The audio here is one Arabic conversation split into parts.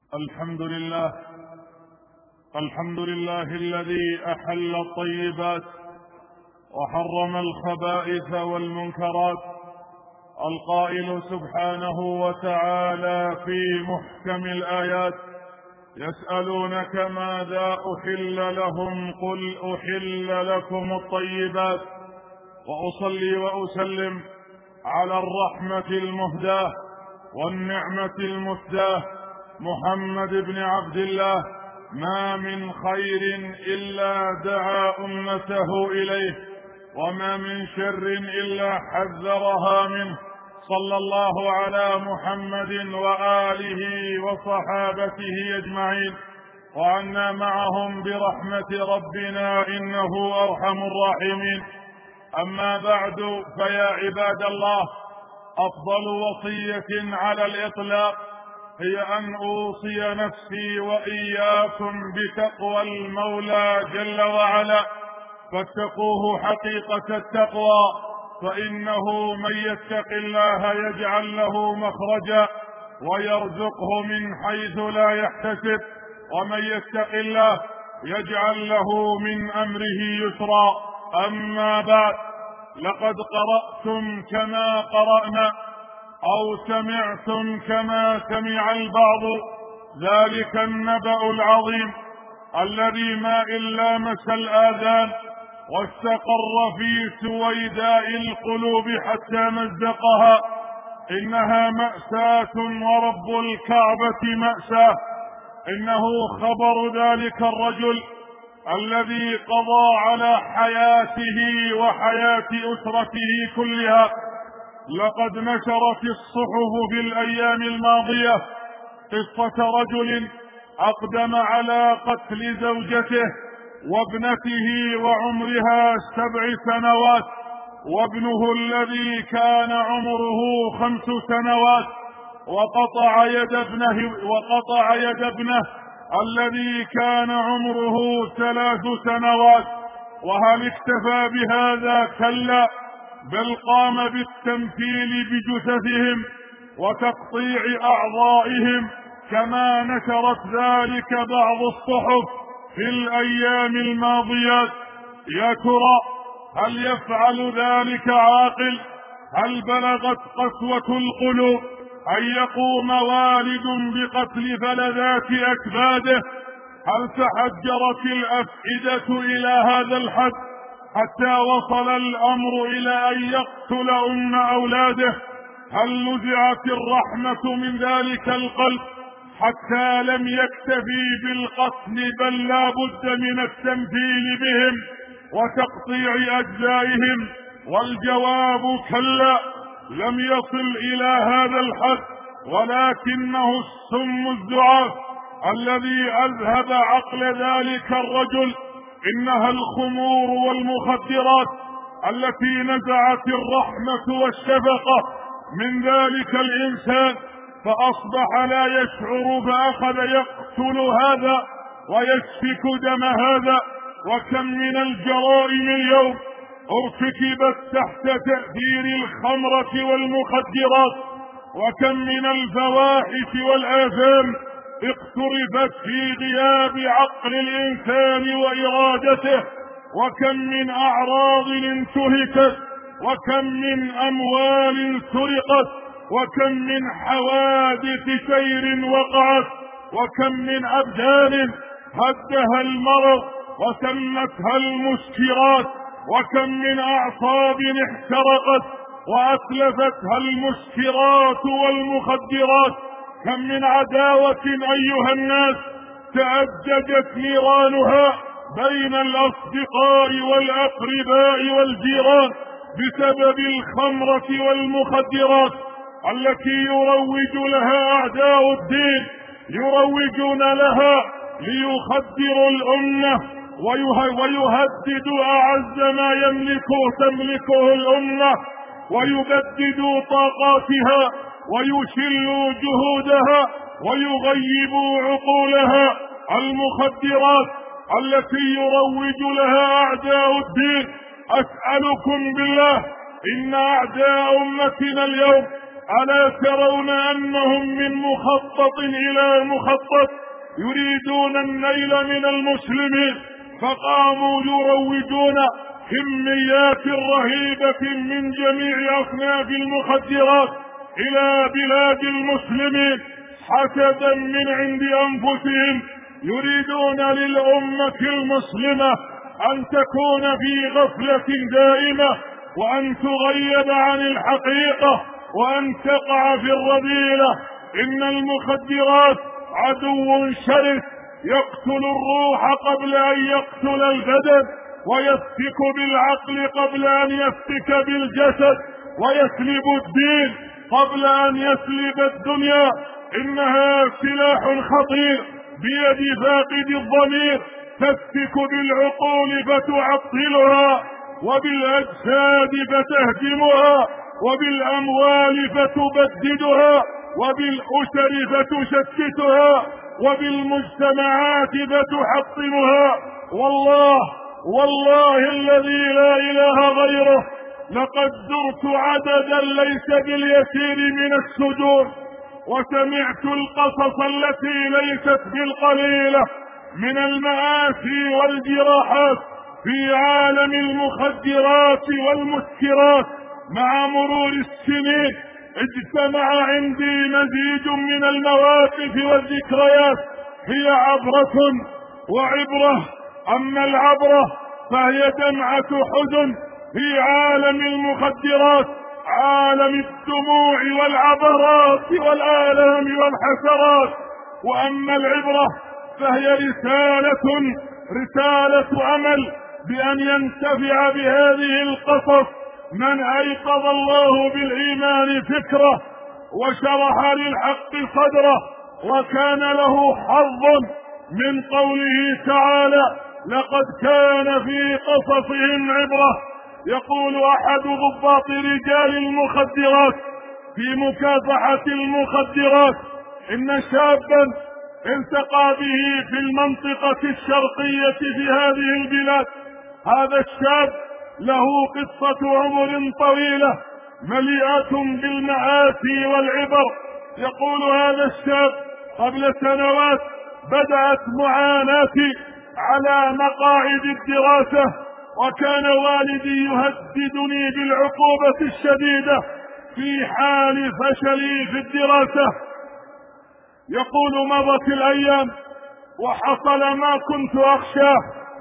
الحمد لله. الحمد لله الذي أحل الطيبات وحرم الخبائث والمنكرات، القائل سبحانه وتعالى في محكم الآيات: يسألونك ماذا أحل لهم قل أحل لكم الطيبات. وأصلي وأسلم على الرحمة المهداة والنعمة المسداة محمد بن عبد الله، ما من خير إلا دعا أمته إليه، وما من شر إلا حذرها منه، صلى الله على محمد وآله وصحابته أجمعين، وعنا معهم برحمة ربنا إنه أرحم الراحمين. أما بعد، فيا عباد الله، أفضل وصية على الإطلاق هي أن أوصي نفسي وإياكم بتقوى المولى جل وعلا، فاتقوه حقيقة التقوى، فإنه من يتق الله يجعل له مخرجا ويرزقه من حيث لا يحتسب، ومن يتق الله يجعل له من أمره يسرا. أما بعد، لقد قرأتم كما قرأنا أو سمعتم كما سمع البعض ذلك النبأ العظيم الذي ما إلا مس الآذان واستقر في سويداء القلوب حتى مزقها. إنها مأساة ورب الكعبة مأساة. إنه خبر ذلك الرجل الذي قضى على حياته وحياة أسرته كلها. لقد نشرت الصحف في الأيام الماضية قصة رجل أقدم على قتل زوجته وابنته وعمرها 7 سنوات، وابنه الذي كان عمره 5 سنوات، وقطع يد ابنه الذي كان عمره 3 سنوات. وهل اكتفى بهذا؟ كلا، بل قام بالتمثيل بجثثهم وتقطيع أعضائهم كما نشرت ذلك بعض الصحف في الأيام الماضيات. يا ترى هل يفعل ذلك عاقل؟ هل بلغت قسوة القلوب أن يقوم والد بقتل فلذات أكباده؟ هل تحجرت الأفئدة إلى هذا الحد حتى وصل الأمر إلى أن يقتل أولاده؟ هل نزعت الرحمة من ذلك القلب حتى لم يكتفي بالقتل، بل لا بد من التمثيل بهم وتقطيع أجزائهم؟ والجواب كلا، لم يصل إلى هذا الحد، ولكنه السم الزعاف الذي أذهب عقل ذلك الرجل. إنها الخمور والمخدرات التي نزعت الرحمة والشفقة من ذلك الإنسان، فأصبح لا يشعر، فأخذ يقتل هذا ويسفك دم هذا. وكم من الجرائم اليوم ارتكبت تحت تأثير الخمرة والمخدرات، وكم من الفواحش والآثام اقترفت في غياب عقل الإنسان وإرادته، وكم من أعراض انتهكت، وكم من أموال سرقت، وكم من حوادث سير وقعت، وكم من أبدان هدها المرض وسمتها المسكرات، وكم من أعصاب احترقت وأتلفتها المسكرات والمخدرات. كم من عداوة أيها الناس تأججت نيرانها بين الأصدقاء والأقرباء والجيران بسبب الخمرة والمخدرات التي يروج لها أعداء الدين، يروجون لها ليخدروا الأمة ويهددوا أعز ما تملكه الأمة، ويبددوا طاقاتها ويشلوا جهودها ويغيبوا عقولها. المخدرات التي يروج لها أعداء الدين، أسألكم بالله، إن أعداء أمتنا اليوم ألا ترون أنهم من مخطط إلى مخطط يريدون النيل من المسلمين، فقاموا يروجون كميات رهيبة من جميع أصناف المخدرات إلى بلاد المسلمين حسدا من عند أنفسهم، يريدون للأمة المسلمة أن تكون في غفلة دائمة، وأن تغيب عن الحقيقة، وأن تقع في الرذيلة. إن المخدرات عدو شرس يقتل الروح قبل أن يقتل البدن، ويفتك بالعقل قبل أن يفتك بالجسد، ويسلب الدين قبل أن يسلب الدنيا. إنها سلاح خطير بيد فاقد الضمير، تفتك بالعقول فتعطلها، وبالأجساد فتهدمها، وبالأموال فتبددها، وبالأسر فتشتتها، وبالمجتمعات فتحطمها. والله الذي لا إله غيره لقد زرت عددا ليس باليسير من السجون، وسمعت القصص التي ليست بالقليلة من المآسي والجراحات في عالم المخدرات والمسكرات. مع مرور السنين اجتمع عندي مزيج من المواقف والذكريات، هي عبرة وعبرة. أما العبرة فهي دمعة حزن في عالم المخدرات، عالم الدموع والعبرات والآلام والحسرات. وأما العبرة فهي رسالة أمل بأن ينتفع بهذه القصص من أيقظ الله بالإيمان فكره وشرح للحق صدره، وكان له حظ من قوله تعالى: لقد كان في قصصهم عبرة. يقول أحد ضباط رجال المخدرات في مكافحة المخدرات: إن شابا التقى به في المنطقة الشرقية في هذه البلاد. هذا الشاب له قصة عمر طويلة مليئة بالمآسي والعبر. يقول هذا الشاب: قبل سنوات بدأت معاناتي على مقاعد الدراسة، وكان والدي يهددني بالعقوبة الشديدة في حال فشلي في الدراسة. يقول: مضت الأيام وحصل ما كنت أخشاه،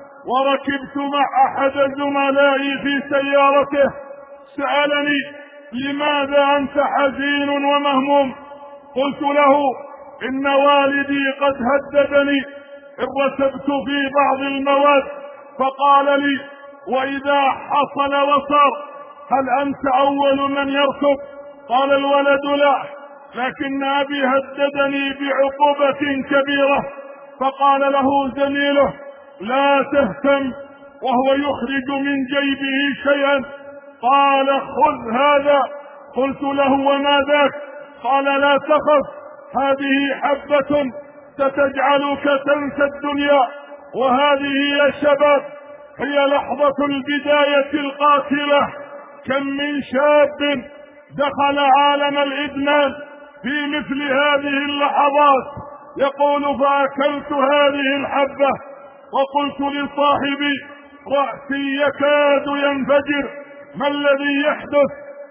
وركبت مع أحد زملائي في سيارته. سألني: لماذا أنت حزين ومهموم؟ قلت له: إن والدي قد هددني إن رسبت في بعض المواد. فقال لي: وإذا حصل وصار هل أنت أول من يركب؟ قال الولد: لا، لكن أبي هددني بعقوبة كبيرة. فقال له زميله: لا تهتم، وهو يخرج من جيبه شيئا. قال: خذ هذا. قلت له: وما ذاك؟ قال: لا تخف، هذه حبة ستجعلك تنسى الدنيا، وهذه يا شباب هي لحظة البداية القاتلة. كم من شاب دخل عالم الإدمان في مثل هذه اللحظات. يقول: فأكلت هذه الحبة وقلت لصاحبي: رأسي يكاد ينفجر، ما الذي يحدث؟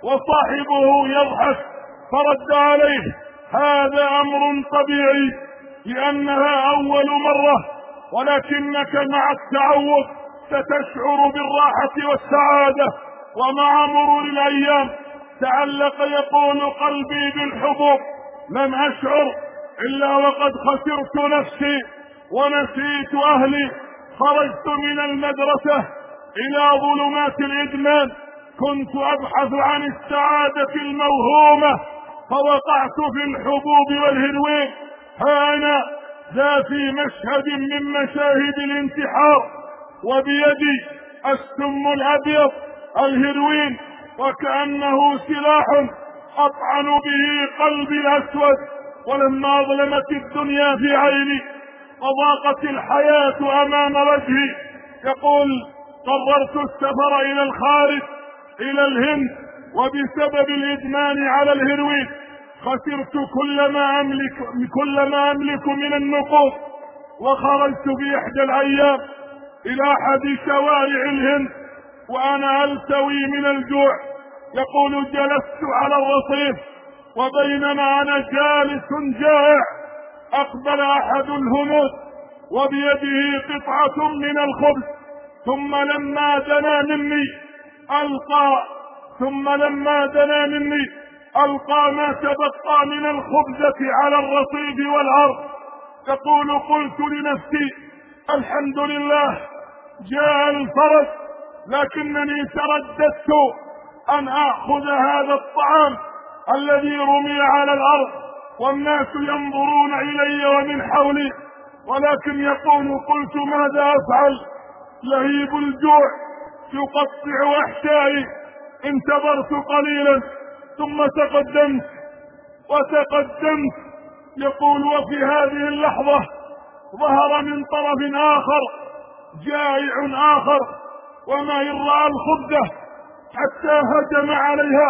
وصاحبه يضحك، فرد عليه: هذا أمر طبيعي، لأنها أول مرة، ولكنك مع التعود ستشعر بالراحة والسعادة. ومع مرور الأيام تعلق يقول قلبي بالحبوب، لم أشعر إلا وقد خسرت نفسي ونسيت أهلي. خرجت من المدرسة إلى ظلمات الإدمان، كنت أبحث عن السعادة الموهومة، فوقعت في الحبوب والهيروين. ها أنا ذا في مشهد من مشاهد الانتحار، وبيدي السم الأبيض الهيروين، وكأنه سلاح أطعن به قلبي الأسود. ولما ظلمت الدنيا في عيني وضاقت الحياة أمام وجهي، يقول: قررت السفر إلى الخارج، إلى الهند، وبسبب الإدمان على الهيروين خسرت كل ما أملك من النقود، وخرجت بإحدى الأيام إلى أحد شوارع الهند وأنا ألتوي من الجوع. يقول جلست على الرصيف، وبينما أنا جالس جائع أقبل أحد الهنود وبيده قطعة من الخبز، ثم لما دنا مني ألقى ما تبقى من الخبزة على الرصيف والأرض. تقول قلت لنفسي الحمد لله جاء الفرج، لكنني ترددت أن آخذ هذا الطعام الذي رمي على الأرض والناس ينظرون إلي ومن حولي، ولكن يقول قلت ماذا أفعل؟ لهيب الجوع يقطع أحشائي. انتظرت قليلا ثم تقدمت. يقول وفي هذه اللحظة ظهر من طرف آخر جائع آخر، وما إن رأى الخبزة حتى هجم عليها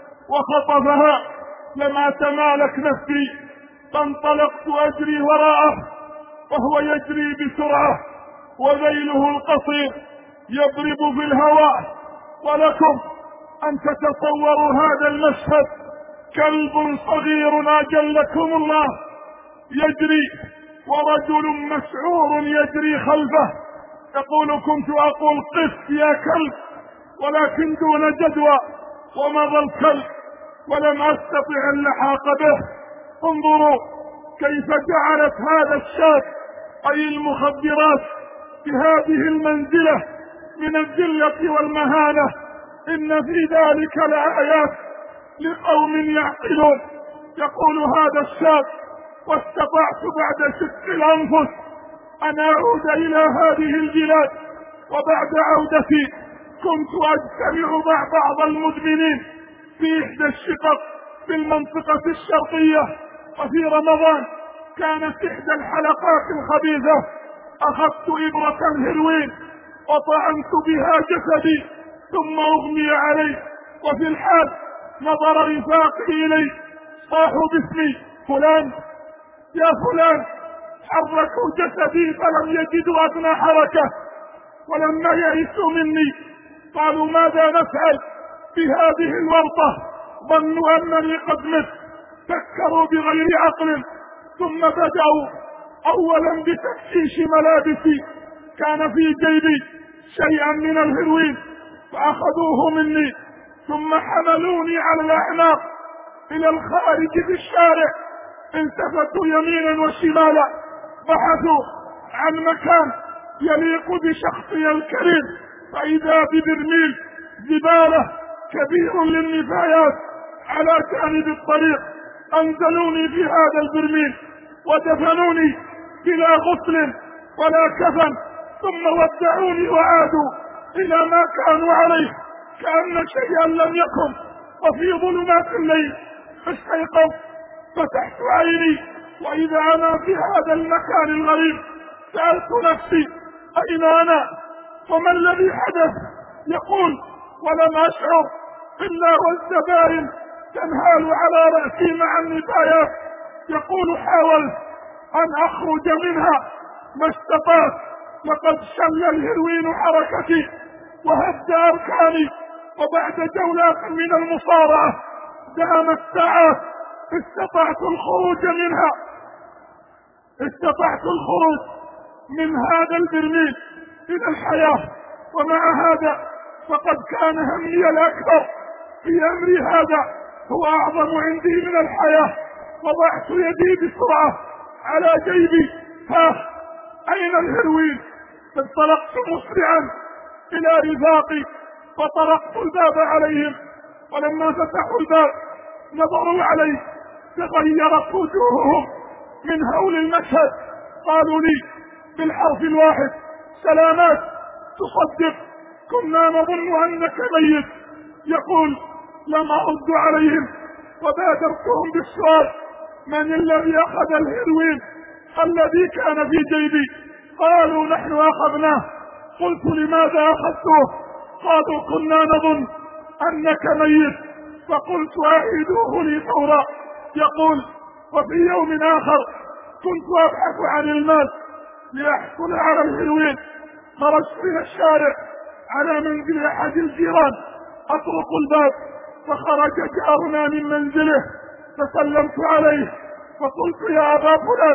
وخطفها. لم أتمالك نفسي فانطلقت أجري وراءه وهو يجري بسرعة وذيله القصير يضرب في الهواء. ولكم أن تتصوروا هذا المشهد، كلب صغير أجلكم الله يجري ورجل مسعور يجري خلفه. يقول كنت أقول قف يا كلب، ولكن دون جدوى، ومضى الكلب ولم أستطع اللحاق به. انظروا كيف جعلت هذا الشاب أي المخدرات في هذه المنزلة من الذلة والمهانة. إن في ذلك لآيات لقوم يعقلون. يقول هذا الشاب واستطعت بعد شق الأنفس أن أعود إلى هذه البلاد، وبعد عودتي كنت أجتمع مع بعض المدمنين في إحدى الشقق في المنطقة الشرقية. وفي رمضان كانت إحدى الحلقات الخبيثة أخذت إبرة الهيروين وطعنت بها جسدي ثم أغمي علي، وفي الحال نظر رفاقي إلي صاحوا باسمي فلان يا فلان، حركوا جسدي فلم يجدوا أدنى حركة، ولما يئسوا مني قالوا ماذا نفعل بهذه الورطة؟ ظنوا أنني قد مت، فكروا بغير عقل، ثم بدأوا أولا بتفتيش ملابسي. كان في جيبي شيئا من الهيروين فأخذوه مني، ثم حملوني على الأعناق إلى الخارج في الشارع. التفتوا يمينا وشمالا، بحثوا عن مكان يليق بشخصي الكريم، فإذا ببرميل زبالة كبير للنفايات على جانب الطريق. أنزلوني في هذا البرميل ودفنوني بلا غسل ولا كفن، ثم ودعوني وعادوا إلى ما كانوا عليه كأن شيئا لم يكن. وفي ظلمات الليل استيقظت، فتحت عيني وإذا أنا في هذا المكان الغريب. سألت نفسي أين أنا وما الذي حدث؟ يقول ولم أشعر إلا والزبائن تنهال على رأسي مع النفايات. يقول حاولت أن أخرج منها ما استطعت، لقد شل الهيروين حركتي وهد أركاني، وبعد جولات من المصارعة دامت ساعات استطعت الخروج من هذا البرميل إلى الحياة. ومع هذا فقد كان همي الأكبر في أمري هذا هو أعظم عندي من الحياة. وضعت يدي بسرعة على جيبي، ها أين الهيروين؟ انطلقت مسرعا إلى رفاقي وطرقت الباب عليهم، ولما فتحوا الباب نظروا علي تغيرت وجوههم من هول المشهد. قالوا لي بالحرف الواحد سلامات، تصدق كنا نظن أنك ميت. يقول لم أرد عليهم وبادرتهم بالسؤال من الذي أخذ الهيروين الذي كان في جيبي؟ قالوا نحن أخذناه. قلت لماذا أخذتوه؟ قالوا كنا نظن أنك ميت. فقلت أعيدوه لي فورا. يقول: وفي يوم آخر كنت أبحث عن المال لأحصل على الهروين، خرجت إلى الشارع على منزل أحد الجيران أطرق الباب، فخرج جارنا من منزله، فسلمت عليه فقلت: يا أبا فلان،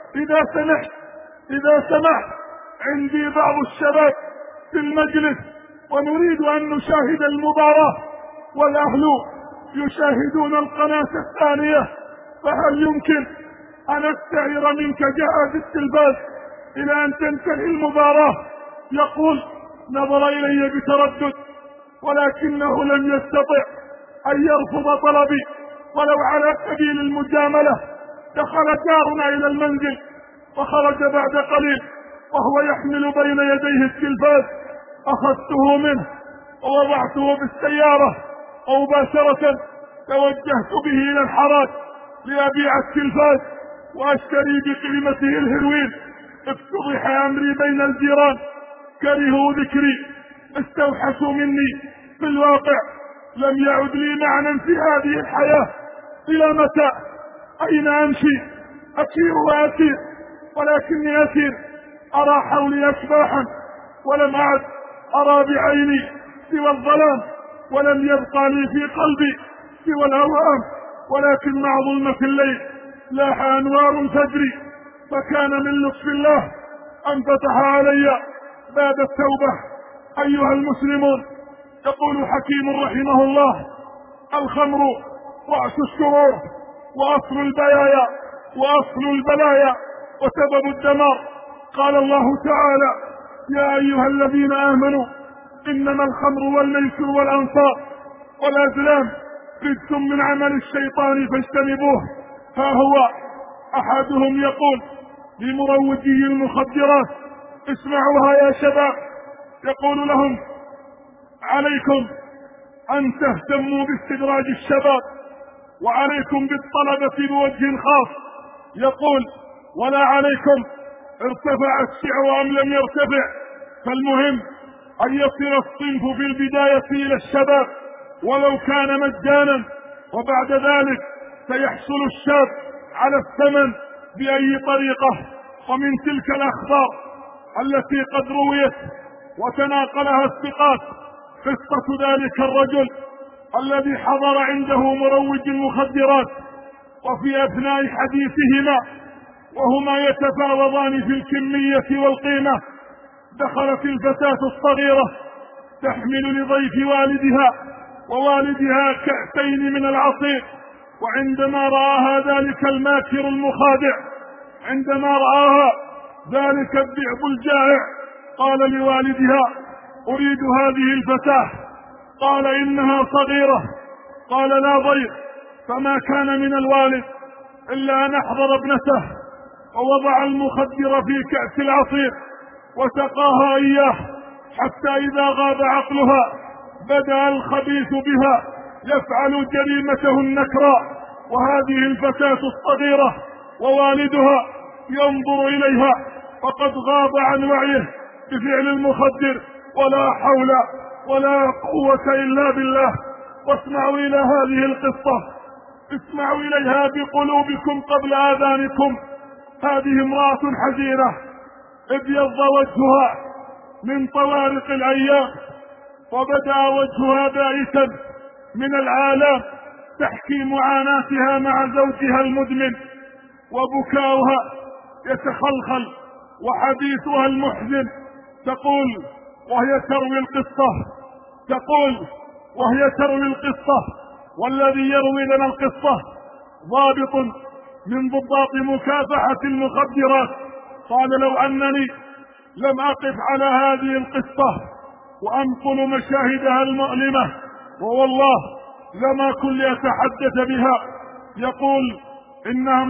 إذا سمحت عندي بعض الشباب في المجلس ونريد أن نشاهد المباراة والأهل يشاهدون القناة الثانية، فهل يمكن أن أستعير منك جهاز التلفاز إلى أن تنتهي المباراة؟ يقول: نظر إلي بتردد ولكنه لم يستطع أن يرفض طلبي ولو على سبيل المجاملة. دخل جارنا إلى المنزل وخرج بعد قليل وهو يحمل بين يديه التلفاز. أخذته منه ووضعته بالسيارة ومباشرة توجهت به إلى الحارات لأبيع التلفاز وأشتري بقيمته الهروين. افتضح أمري بين الجيران، كرهوا ذكري، استوحشوا مني. في الواقع لم يعد لي معنى في هذه الحياة. إلى متى؟ أين أمشي؟ أسير وأسير، ولكني أسير أرى حولي أشباحا ولم أعد أرى بعيني سوى الظلام، ولم يبقى لي في قلبي سوى الهوام. ولكن مع ظلمة الليل لاح أنوار الفجر، فكان من لطف الله أن فتح علي باب التوبة. أيها المسلمون، يقول حكيم رحمه الله: الخمر رأس الشرور وأصل البلايا وسبب الدمار. قال الله تعالى: يا أيها الذين آمنوا إنما الخمر والميسر والأنصاب والأزلام رجس من عمل الشيطان فاجتنبوه. ها هو أحدهم يقول لمروجي المخدرات: اسمعوها يا شباب، يقول لهم: عليكم أن تهتموا باستدراج الشباب، وعليكم بالطلبة بوجه خاص. يقول: ولا عليكم ارتفع السعر أم لم يرتفع، فالمهم أن يصل الصنف في البداية إلى الشباب ولو كان مجانا، وبعد ذلك سيحصل الشاب على الثمن بأي طريقة. ومن تلك الأخبار التي قد رويت وتناقلها الثقات قصة ذلك الرجل الذي حضر عنده مروج المخدرات، وفي أثناء حديثهما وهما يتفاوضان في الكمية والقيمة دخلت الفتاة الصغيرة تحمل لضيف والدها ووالدها كأسين من العصير. وعندما رآها ذلك الماكر المخادع، عندما رآها ذلك الذئب الجائع، قال لوالدها: أريد هذه الفتاة. قال: إنها صغيرة. قال: لا ضير. فما كان من الوالد إلا أن أحضر ابنته ووضع المخدر في كأس العصير وسقاها إياه، حتى إذا غاب عقلها بدأ الخبيث بها يفعل جريمته النكراء، وهذه الفتاة الصغيرة ووالدها ينظر إليها وقد غاب عن وعيه بفعل المخدر. ولا حول ولا قوة إلا بالله. واسمعوا إلى هذه القصة، اسمعوا إليها بقلوبكم قبل آذانكم. هذه امرأة حزينة ابيض وجهها من طوارق الأيام، وبدأ وجهها بائسا من العالم، تحكي معاناتها مع زوجها المدمن، وبكاؤها يتخلخل وحديثها المحزن. تقول وهي تروي القصة: والذي يروي لنا القصة ضابط من ضباط مكافحة المخدرات. قال: لو أنني لم أقف على هذه القصة وأنقل مشاهدها المؤلمة ووالله لما كن لأتحدث بها. يقول: إنها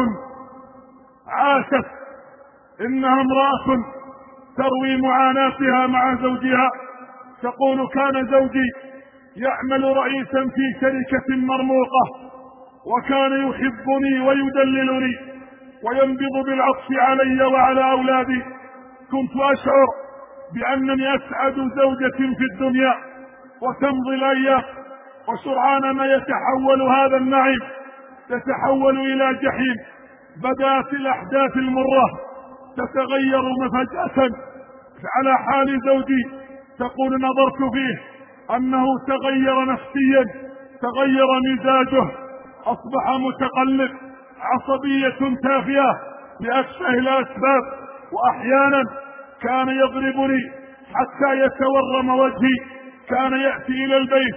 امرأة تروي معاناتها مع زوجها. تقول: كان زوجي يعمل رئيسا في شركة مرموقة، وكان يحبني ويدللني وينبض بالعطف علي وعلى أولادي. كنت أشعر بأنني أسعد زوجة في الدنيا، وتمضي الأيام وسرعان ما يتحول هذا النعيم يتحول إلى جحيم. بدأت الأحداث المرة تتغير فجأة على حال زوجي. تقول نظرت فيه أنه تغير نفسيا، تغير مزاجه، أصبح متقلب، عصبية تافهة لأتفه الأسباب، وأحيانا كان يضربني حتى يتورم وجهي. كان يأتي إلى البيت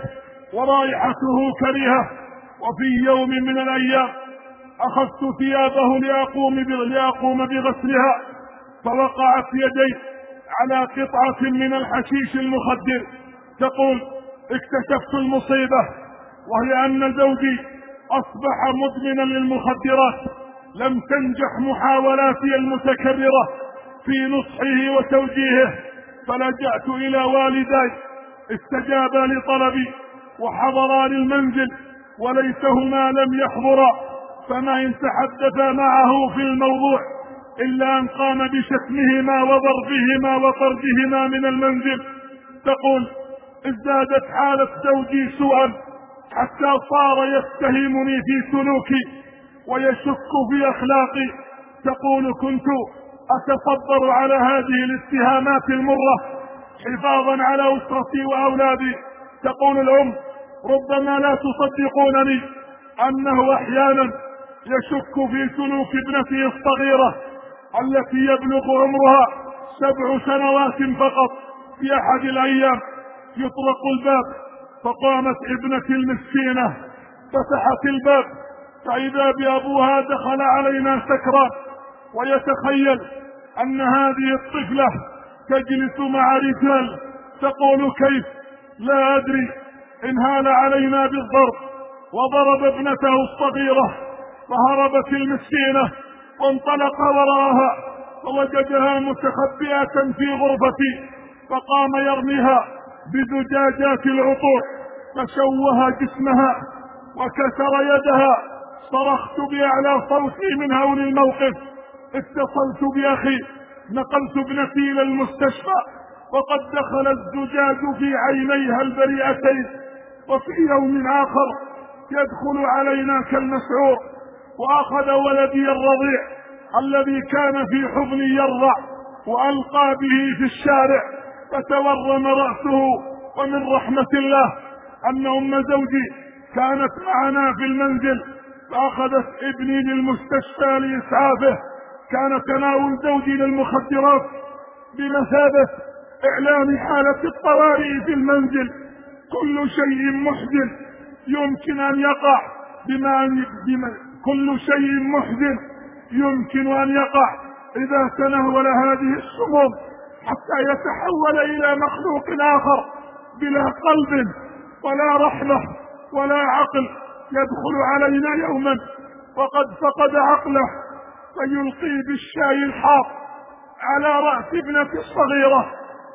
ورائحته كريهة. وفي يوم من الأيام أخذت ثيابه لأقوم بغسلها، فوقعت يدي على قطعة من الحشيش المخدر. تقول اكتشفت المصيبة، وهي أن زوجي أصبح مدمنا للمخدرات. لم تنجح محاولاتي المتكررة في نصحه وتوجيهه، فلجأت إلى والدي، استجابا لطلبي وحضرا للمنزل، وليتهما لم يحضرا، فما إن تحدثا معه في الموضوع إلا أن قام بشتمهما وضربهما وطردهما من المنزل. تقول ازدادت حالة زوجي سوءا حتى صار يتهمني في سلوكي ويشك في أخلاقي. تقول كنت أتصبر على هذه الاتهامات المرة حفاظا على أسرتي وأولادي. تقول الأم ربما لا تصدقونني أنه أحيانا يشك في سلوك ابنته الصغيرة التي يبلغ عمرها 7 سنوات فقط. في أحد الأيام يطرق الباب، فقامت ابنتي المسكينة فتحت الباب، فإذا بأبوها دخل علينا سكران، ويتخيل أن هذه الطفلة تجلس مع رجال. تقول كيف؟ لا أدري، انهال علينا بالضرب وضرب ابنته الصغيرة، فهربت المسكينة وانطلق وراءها، فوجدها متخبئة في غرفتي، فقام يرميها بزجاجات العطور، فشوه جسمها وكسر يدها. صرخت بأعلى صوتي من هول الموقف، اتصلت بأخي، نقلت ابنتي إلى المستشفى، وقد دخل الزجاج في عينيها البريئتين. وفي يوم آخر يدخل علينا كالمسعور، وأخذ ولدي الرضيع الذي كان في حضني يرضع وألقى به في الشارع، فتورم رأسه. ومن رحمة الله أن أم زوجي كانت معنا في المنزل، فأخذت ابني للمستشفى لإسعافه. كان تناول زوجي للمخدرات بمثابة إعلان حالة الطوارئ في المنزل. كل شيء محزن يمكن أن يقع كل شيء محزن يمكن أن يقع إذا تناول هذه السموم، حتى يتحول إلى مخلوق آخر بلا قلب ولا رحمة ولا عقل. يدخل علينا يوما وقد فقد عقله، فيلقي بالشاي الحار على رأس ابنتي الصغيرة،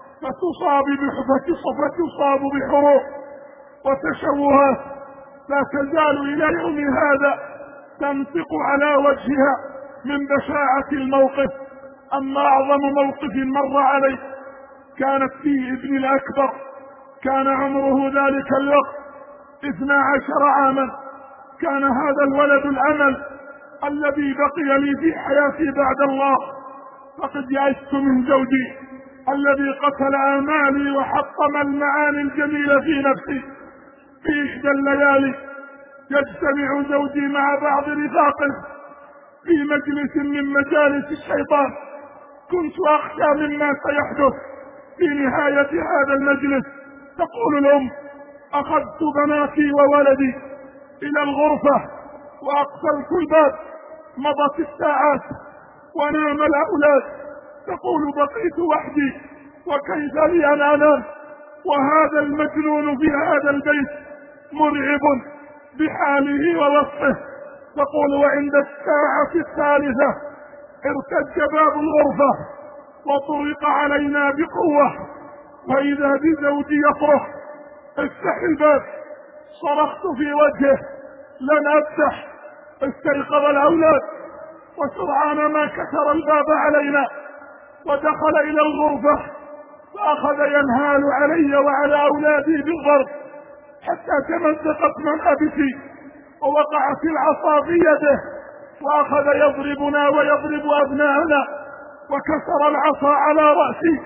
فتصاب بحروق وتشوهات، لا تزال إلى يوم هذا تنطق على وجهها من بشاعة الموقف. أما أعظم موقف مر علي كانت في ابني الأكبر، كان عمره ذلك الوقت 12 عاما. كان هذا الولد الأمل الذي بقي لي في حياتي بعد الله. فقد يأست من زوجي الذي قتل آمالي وحطم المعاني الجميلة في نفسي. في إحدى الليالي يجتمع زوجي مع بعض رفاقه في مجلس من مجالس الشيطان. كنت أخشى مما سيحدث في نهاية هذا المجلس. تقول الأم أخذت بناتي وولدي إلى الغرفة وأقفلت الباب. مضت الساعات ونام الأولاد. تقول بقيت وحدي، وكيف لي أن أنام وهذا المجنون في هذا البيت مرعب بحاله ووصفه. تقول وعند الساعة 3 ارتج باب الغرفة وطرق علينا بقوة، فإذا بزوجي يصرخ افتح الباب. صرخت في وجهه لن أفتح. استيقظ الأولاد، وسرعان ما كسر الباب علينا ودخل إلى الغرفة، فأخذ ينهال علي وعلى أولادي بالضرب حتى تمزقت ملابسي ووقعت العصا في يده وأخذ يضربنا ويضرب أبناءنا وكسر العصا على رأسي.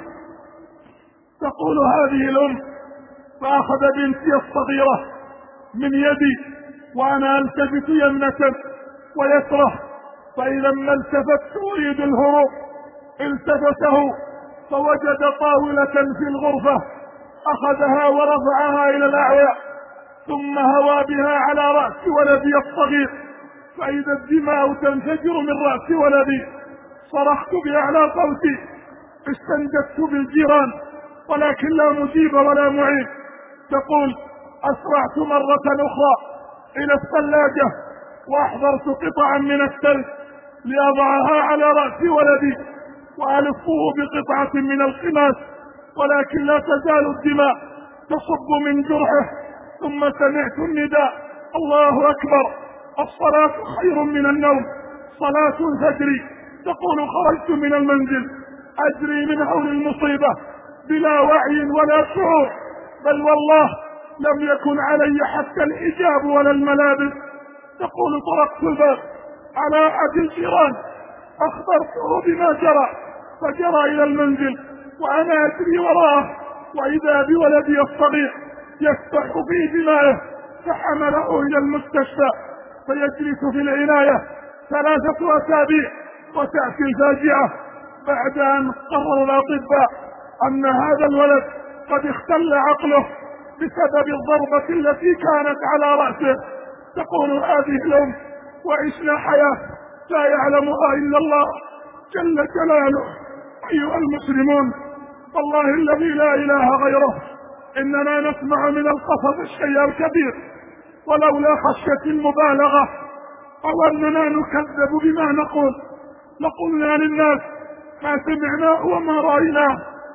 تقول هذه الأم: فأخذ بنتي الصغيرة من يدي وأنا ألتفت يمنة ويسرة، فإذا ما التفت أريد الهروب التفته فوجد طاولة في الغرفة، أخذها ورفعها إلى الأعلى ثم هوى بها على رأس ولدي الصغير، فإذا الدماء تنفجر من رأس ولدي. صرخت بأعلى صوتي، استنجدت بالجيران ولكن لا مجيب ولا معين. تقول: أسرعت مرة أخرى إلى الثلاجة وأحضرت قطعا من الثلج لأضعها على رأس ولدي وألفه بقطعة من القماش، ولكن لا تزال الدماء تصب من جرحه. ثم سمعت النداء: الله أكبر، الصلاة خير من النوم، صلاة الفجر. تقول: خرجت من المنزل أجري من هول المصيبة بلا وعي ولا شعور، بل والله لم يكن علي حتى الحجاب ولا الملابس. تقول: طرقت الباب على أحد الجيران أخبرته بما جرى، فجرى إلى المنزل وأنا أجري وراءه، وإذا بولدي الصغير يسبح في دمائه، فحمله إلى المستشفى فيجلس في العناية 3 أسابيع. وتأتي الفاجعة بعد أن قرر الأطباء أن هذا الولد قد اختل عقله بسبب الضربة التي كانت على رأسه. تقول هذه الأم: وعشنا حياة لا يعلمها إلا الله جل جلاله. أيها المسلمون، والله الذي لا إله غيره إننا نسمع من القصص الشيء الكبير، ولولا خشية المبالغة أو أننا نكذب بما نقول لقلنا للناس ما سمعناه وما رأيناه.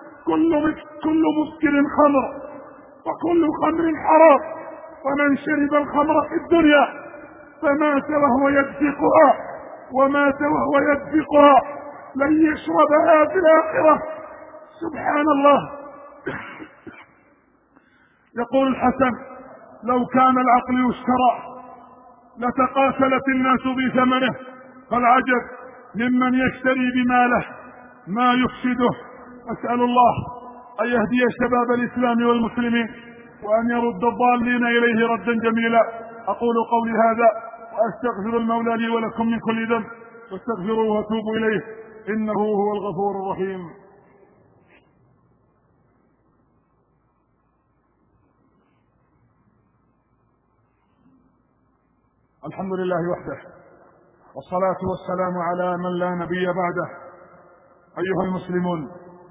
كل مسكر خمر وكل خمر حرام، ومن شرب الخمر في الدنيا فمات وهو يدفقها ومات وهو يدفقها لن يشربها في الآخرة. سبحان الله. يقول الحسن: لو كان العقل يشترى لتقاتلت الناس بثمنه، فالعجب ممن يشتري بماله ما يفسده. أسأل الله أن يهدي شباب الإسلام والمسلمين وأن يرد الضالين إليه ردا جميلا. أقول قولي هذا وأستغفر المولى لي ولكم من كل ذنب، واستغفروه وتوبوا إليه إنه هو الغفور الرحيم. الحمد لله وحده، والصلاة والسلام على من لا نبي بعده. أيها المسلمون،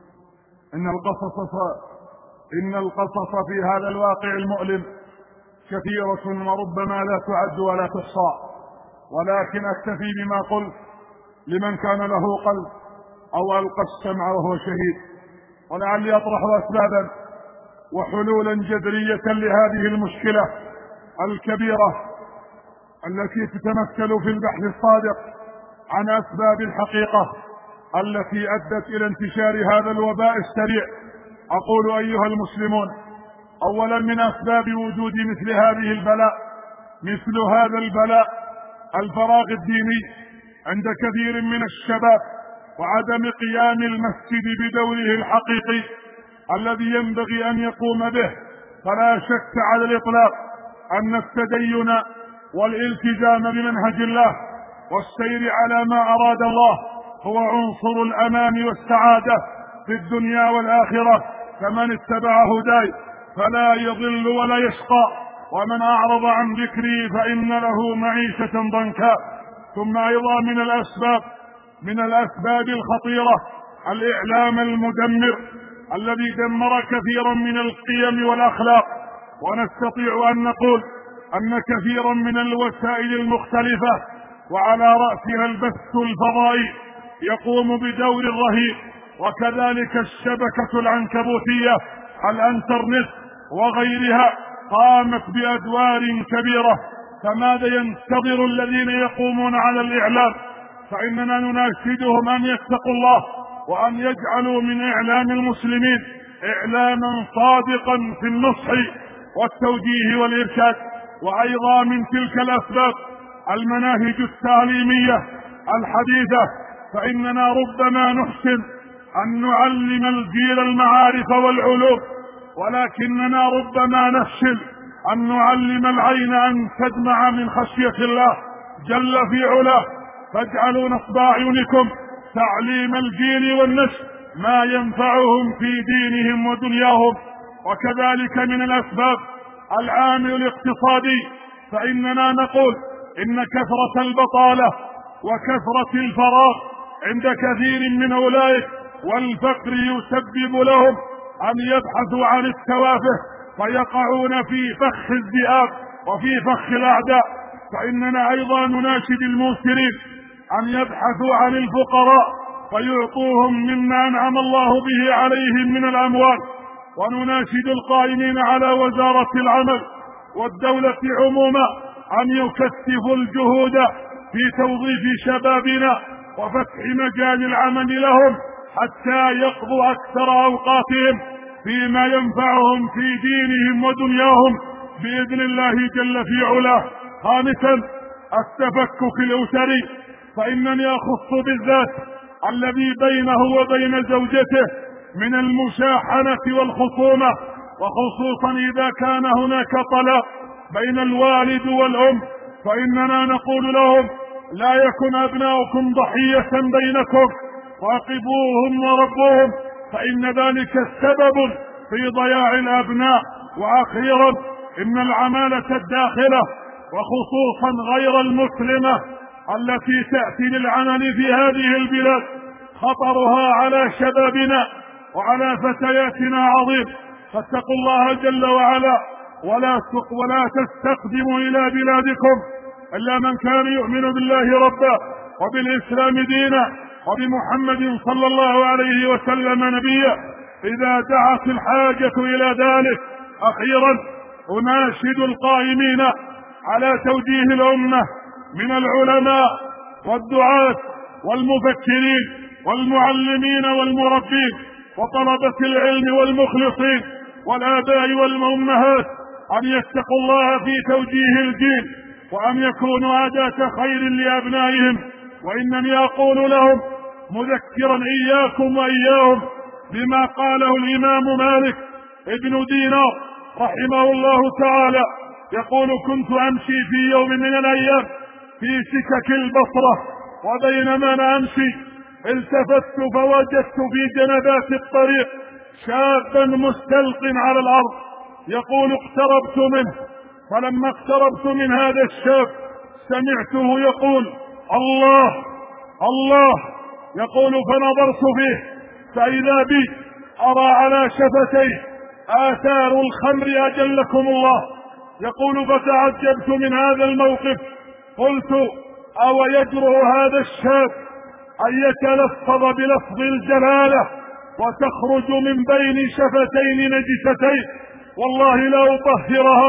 إن القصص في هذا الواقع المؤلم كثيرة وربما لا تعد ولا تحصى، ولكن أكتفي بما قلت لمن كان له قلب أو ألقى السمع وهو شهيد، ولعلي أطرح أسبابا وحلولا جذرية لهذه المشكلة الكبيرة التي تتمثل في البحث الصادق عن أسباب الحقيقة التي أدت إلى انتشار هذا الوباء السريع. أقول أيها المسلمون: أولا من أسباب وجود مثل هذا البلاء الفراغ الديني عند كثير من الشباب، وعدم قيام المسجد بدوره الحقيقي الذي ينبغي أن يقوم به. فلا شك على الإطلاق أن التدين والالتزام بمنهج الله والسير على ما أراد الله هو عنصر الأمان والسعادة في الدنيا والآخرة، فمن اتبع هداي فلا يضل ولا يشقى، ومن أعرض عن ذكري فإن له معيشة ضنكا. ثم أيضا من الأسباب الخطيرة الإعلام المدمر الذي دمر كثيرا من القيم والأخلاق. ونستطيع أن نقول أن كثيرا من الوسائل المختلفة وعلى رأسها البث الفضائي يقوم بدور رهيب، وكذلك الشبكة العنكبوتية الانترنت وغيرها قامت بأدوار كبيرة. فماذا ينتظر الذين يقومون على الإعلام؟ فإننا نناشدهم أن يتقوا الله وأن يجعلوا من إعلام المسلمين إعلاما صادقا في النصح والتوجيه والإرشاد. وأيضا من تلك الأسباب المناهج التعليمية الحديثة، فإننا ربما نحسن أن نعلم الجيل المعارف والعلوم، ولكننا ربما نفشل أن نعلم العين أن تدمع من خشية الله جل في علاه. فاجعلوا نصب أعينكم تعليم الجيل والنشء ما ينفعهم في دينهم ودنياهم. وكذلك من الأسباب العامل الاقتصادي، فإننا نقول إن كثرة البطالة وكثرة الفراغ عند كثير من أولئك والفقر يسبب لهم أن يبحثوا عن التوافه فيقعون في فخ الذئاب وفي فخ الأعداء. فإننا أيضا نناشد الموسرين أن يبحثوا عن الفقراء فيعطوهم مما أنعم الله به عليهم من الأموال. ونناشد القائمين على وزارة العمل والدولة عموما أن يكثفوا الجهود في توظيف شبابنا وفتح مجال العمل لهم حتى يقضوا أكثر أوقاتهم فيما ينفعهم في دينهم ودنياهم بإذن الله جل في علاه. خامسا التفكك الأسري، فإنني أخص بالذات الذي بينه وبين زوجته من المشاحنة والخصومة، وخصوصا إذا كان هناك طلاق بين الوالد والأم، فإننا نقول لهم لا يكن أبناؤكم ضحية بينكم، راقبوهم وربوهم، فإن ذلك سبب في ضياع الأبناء. وأخيرا إن العمالة الداخلة وخصوصا غير المسلمة التي تأتي للعمل في هذه البلاد خطرها على شبابنا وعلى فتياتنا عظيم. فاتقوا الله جل وعلا ولا تستقدموا إلى بلادكم إلا من كان يؤمن بالله ربا وبالإسلام دينا وبمحمد صلى الله عليه وسلم نبيا إذا دعت الحاجة إلى ذلك. أخيرا أناشد القائمين على توجيه الأمة من العلماء والدعاة والمفكرين والمعلمين والمربين وطلبة العلم والمخلصين والآباء والأمهات أن يتقوا الله في توجيه الدين وأن يكونوا أداة خير لأبنائهم. وإنني أقول لهم مذكرا إياكم وإياهم بما قاله الإمام مالك ابن دينار رحمه الله تعالى، يقول: كنت أمشي في يوم من الأيام في سكك البصرة، وبينما أنا أمشي التفت فوجدت في جنبات الطريق شابا مستلق على الأرض، يقول: اقتربت منه، فلما اقتربت من هذا الشاب سمعته يقول: الله الله، يقول: فنظرت فيه فإذا بي أرى على شفتيه آثار الخمر أجلكم الله. يقول: فتعجبت من هذا الموقف، قلت: أو يجرؤ هذا الشاب أن يتلفظ بلفظ الجلالة وتخرج من بين شفتين نجستين؟ والله لا أطهرها.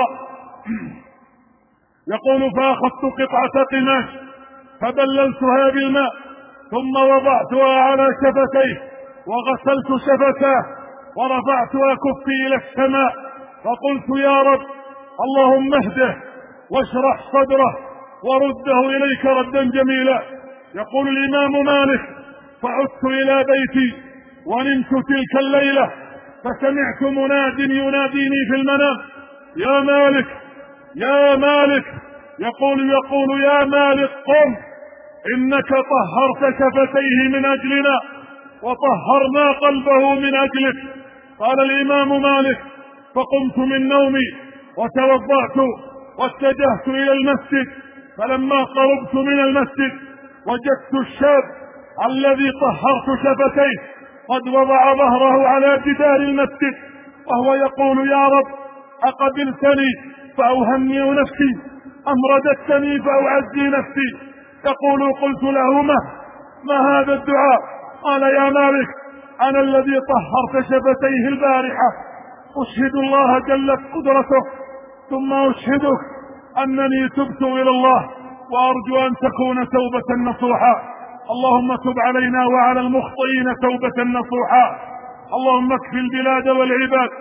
يقول: فأخذت قطعة قماش فبللتها بالماء ثم وضعتها على شفتيه وغسلت شفتاه ورفعتها كفي إلى السماء فقلت: يا رب، اللهم اهده واشرح صدره ورده إليك ردا جميلا. يقول الإمام مالك: فعدت إلى بيتي ونمت تلك الليلة فسمعت مناد يناديني في المنام: يا مالك يا مالك. يقول يا مالك قم، إنك طهرت شفتيه من أجلنا وطهرنا قلبه من أجلك. قال الإمام مالك: فقمت من نومي وتوضأت واتجهت إلى المسجد، فلما قربت من المسجد وجدت الشاب الذي طهرت شفتيه قد وضع ظهره على جدار المسجد وهو يقول: يا رب، أقبلتني فأهنئ نفسي أم رددتني فأعزي نفسي؟ يقول: قلت له: ما هذا الدعاء؟ قال: يا مالك، أنا الذي طهرت شفتيه البارحة، أشهد الله جلت قدرته ثم أشهدك أنني تبت إلى الله وأرجو أن تكون توبة نصوحا. اللهم تب علينا وعلى المخطئين توبة نصوحا. اللهم اكف البلاد والعباد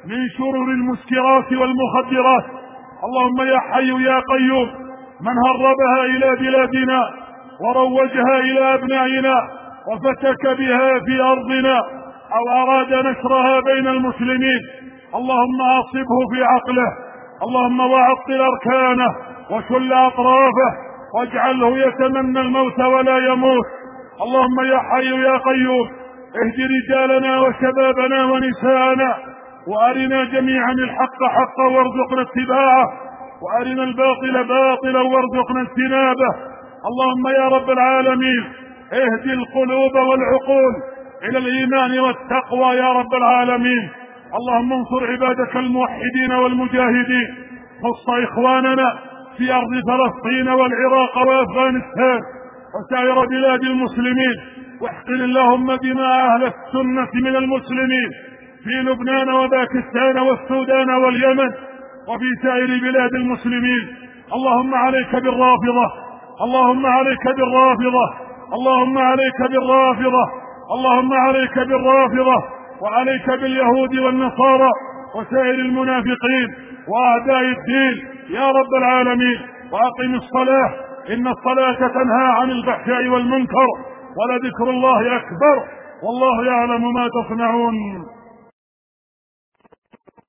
من شرور المسكرات والمخدرات. اللهم يا حي يا قيوم، من هربها إلى بلادنا وروجها إلى أبنائنا وفتك بها في أرضنا أو أراد نشرها بين المسلمين، اللهم أصبه في عقله، اللهم وعطل أركانه وشل أطرافه واجعله يتمنى الموت ولا يموت. اللهم يا حي يا قيوم، اهد رجالنا وشبابنا ونساءنا، وأرنا جميعا الحق حقا وارزقنا اتباعه، وأرنا الباطل باطلا وارزقنا اجتنابه. اللهم يا رب العالمين اهد القلوب والعقول إلى الإيمان والتقوى يا رب العالمين. اللهم انصر عبادك الموحدين والمجاهدين، خص إخواننا في أرض فلسطين والعراق وأفغانستان وسائر بلاد المسلمين، واحقن اللهم دماء أهل السنة من المسلمين في لبنان وباكستان والسودان واليمن وفي سائر بلاد المسلمين. اللهم عليك بالرافضة، اللهم عليك بالرافضة، اللهم عليك بالرافضة، اللهم عليك بالرافضة، وعليك باليهود والنصارى وسائر المنافقين وأعداء الدين يا رب العالمين. وأقم الصلاة، إن الصلاة تنهى عن الفحشاء والمنكر، ولذكر الله أكبر، والله يعلم ما تصنعون.